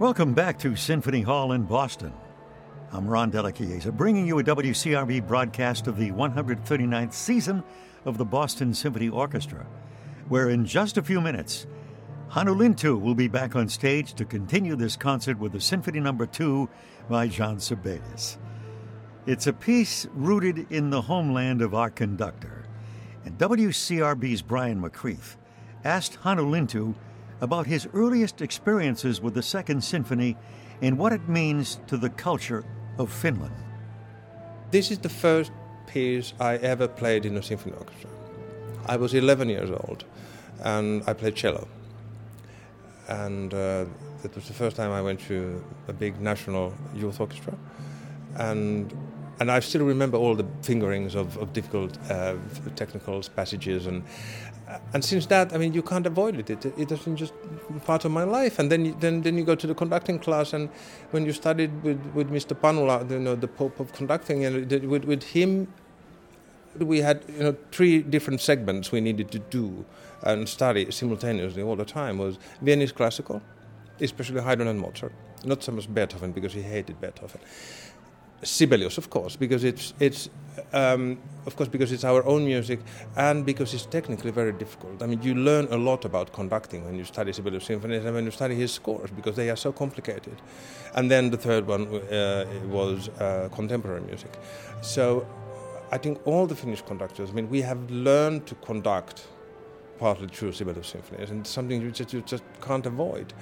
Welcome back to Symphony Hall in Boston. I'm Ron Della Chiesa, bringing you a WCRB broadcast of the 139th season of the Boston Symphony Orchestra, where in just a few minutes, Hannu Lintu will be back on stage to continue this concert with the Symphony No. 2 by Jean Sibelius. It's a piece rooted in the homeland of our conductor, and WCRB's Brian McCreath asked Hannu Lintu about his earliest experiences with the Second Symphony and what it means to the culture of Finland. This is the first piece I ever played in a symphony orchestra. I was 11 years old and I played cello. And that was the first time I went to a big national youth orchestra. And I still remember all the fingerings of difficult technical passages. And since that, I mean, you can't avoid it. It doesn't just part of my life. And then you go to the conducting class, and when you studied with Mr. Panula, the Pope of conducting, and with him, we had 3 different segments we needed to do and study simultaneously all the time. Was Viennese classical, especially Haydn and Mozart, not so much Beethoven because he hated Beethoven. Sibelius, of course, because it's our own music, and because it's technically very difficult. I mean, you learn a lot about conducting when you study Sibelius symphonies and when you study his scores, because they are so complicated. And then the third one was contemporary music. So I think all the Finnish conductors, I mean, we have learned to conduct partly through Sibelius symphonies, and it's something you just can't avoid.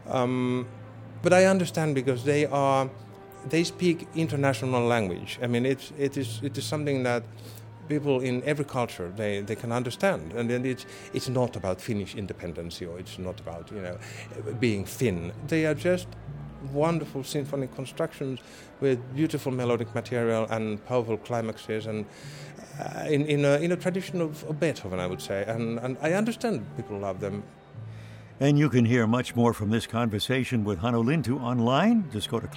But I understand, because they speak international language. I mean, it is something that people in every culture they can understand, and then it's not about Finnish independence, or it's not about being Finn. They are just wonderful symphonic constructions with beautiful melodic material and powerful climaxes, and in a tradition of Beethoven, I would say, and I understand people love them. And you can hear much more from this conversation with Hannu Lintu online. Just go to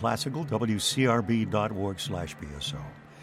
classicalwcrb.org/BSO.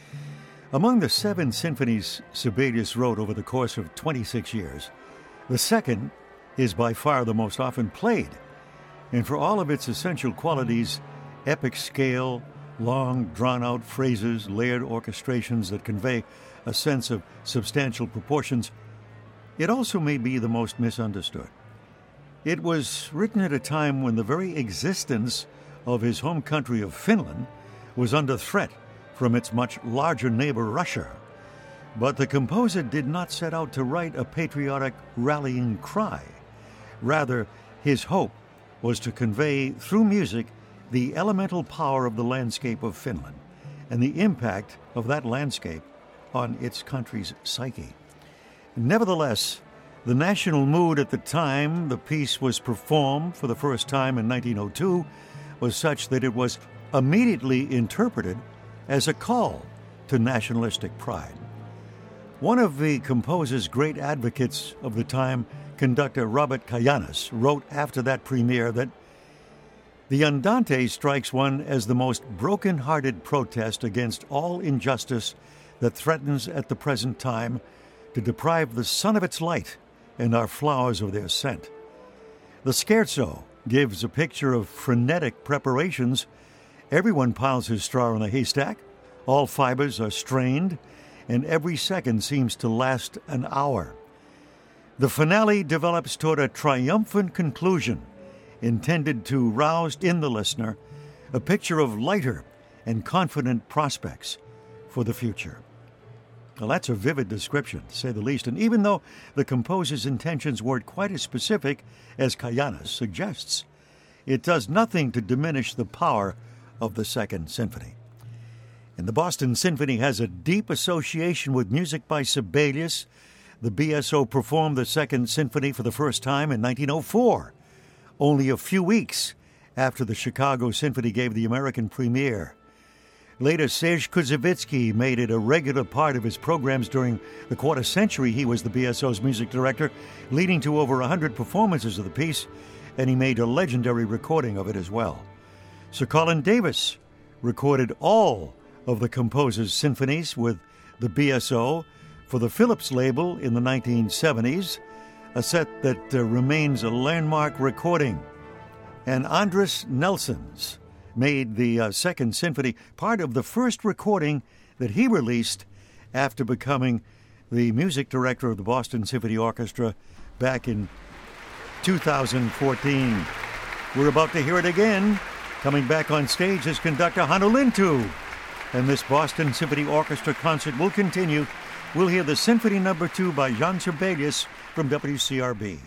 Among the 7 symphonies Sibelius wrote over the course of 26 years, the second is by far the most often played. And for all of its essential qualities, epic scale, long, drawn-out phrases, layered orchestrations that convey a sense of substantial proportions, it also may be the most misunderstood. It was written at a time when the very existence of his home country of Finland was under threat from its much larger neighbor Russia. But the composer did not set out to write a patriotic rallying cry. Rather, his hope was to convey through music the elemental power of the landscape of Finland and the impact of that landscape on its country's psyche. Nevertheless, the national mood at the time the piece was performed for the first time in 1902 was such that it was immediately interpreted as a call to nationalistic pride. One of the composer's great advocates of the time, conductor Robert Kajanis, wrote after that premiere that the Andante strikes one as the most broken-hearted protest against all injustice that threatens at the present time to deprive the sun of its light and our flowers of their scent. The scherzo gives a picture of frenetic preparations. Everyone piles his straw in the haystack, all fibers are strained, and every second seems to last an hour. The finale develops toward a triumphant conclusion, intended to rouse in the listener a picture of lighter and confident prospects for the future. Well, that's a vivid description, to say the least, and even though the composer's intentions weren't quite as specific as Kajanis suggests, it does nothing to diminish the power of the Second Symphony. And the Boston Symphony has a deep association with music by Sibelius. The BSO performed the Second Symphony for the first time in 1904, only a few weeks after the Chicago Symphony gave the American premiere. Later, Serge Kuzevitsky made it a regular part of his programs during the quarter century he was the BSO's music director, leading to over 100 performances of the piece, and he made a legendary recording of it as well. Sir Colin Davis recorded all of the composer's symphonies with the BSO for the Philips label in the 1970s, a set that remains a landmark recording. and Andris Nelsons made the Second Symphony part of the first recording that he released after becoming the music director of the Boston Symphony Orchestra back in 2014. We're about to hear it again. Coming back on stage is conductor Hannu Lintu. And this Boston Symphony Orchestra concert will continue. We'll hear the Symphony No. 2 by Jan Sibelius from WCRB.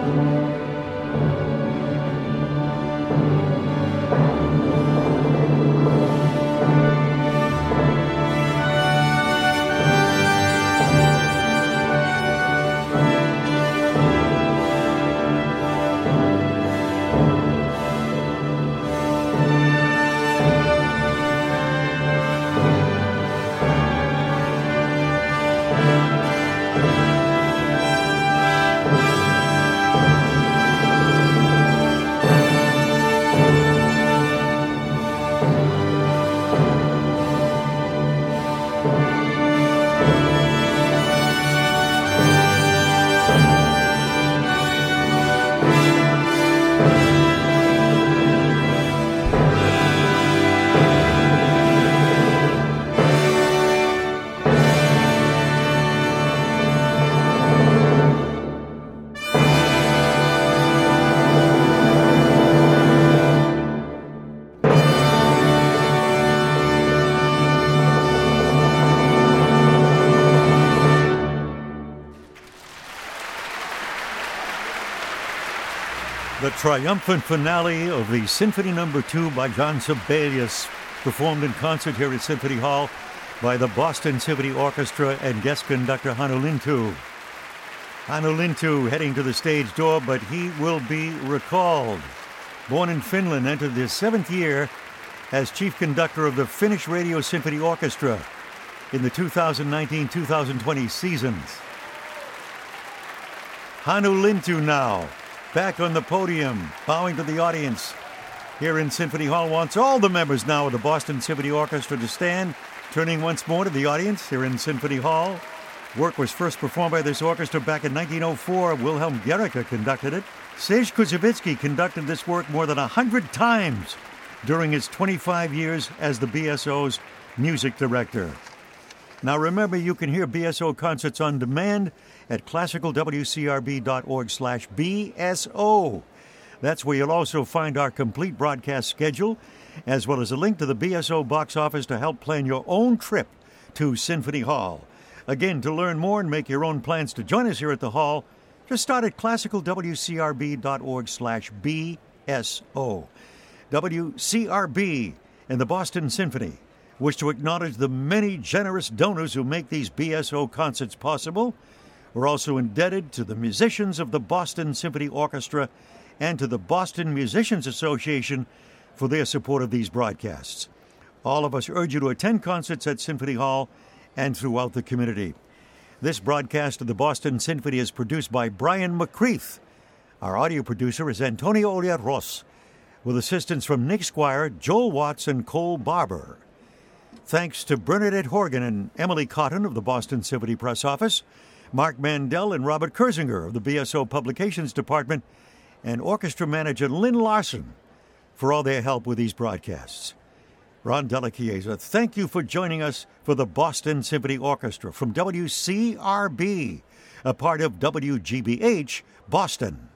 The triumphant finale of the Symphony No. 2 by John Sibelius, performed in concert here at Symphony Hall by the Boston Symphony Orchestra and guest conductor Hannu Lintu. Hannu Lintu heading to the stage door, but he will be recalled. Born in Finland, entered his 7th year as chief conductor of the Finnish Radio Symphony Orchestra in the 2019-2020 seasons. Hannu Lintu now, back on the podium, bowing to the audience here in Symphony Hall, wants all the members now of the Boston Symphony Orchestra to stand, turning once more to the audience here in Symphony Hall. Work was first performed by this orchestra back in 1904. Wilhelm Gericke conducted it. Serge Koussevitzky conducted this work more than 100 times during his 25 years as the BSO's music director. Now remember, you can hear BSO concerts on demand at classicalwcrb.org/BSO. That's where you'll also find our complete broadcast schedule, as well as a link to the BSO box office to help plan your own trip to Symphony Hall. Again, to learn more and make your own plans to join us here at the Hall, just start at classicalwcrb.org/BSO. WCRB and the Boston Symphony wish to acknowledge the many generous donors who make these BSO concerts possible. We're also indebted to the musicians of the Boston Symphony Orchestra and to the Boston Musicians Association for their support of these broadcasts. All of us urge you to attend concerts at Symphony Hall and throughout the community. This broadcast of the Boston Symphony is produced by Brian McCreath. Our audio producer is Antonio Oliarros, with assistance from Nick Squire, Joel Watts, and Cole Barber. Thanks to Bernadette Horgan and Emily Cotton of the Boston Symphony Press Office, Mark Mandel and Robert Kersinger of the BSO Publications Department, and orchestra manager Lynn Larson for all their help with these broadcasts. Ron Della Chiesa, thank you for joining us for the Boston Symphony Orchestra from WCRB, a part of WGBH, Boston.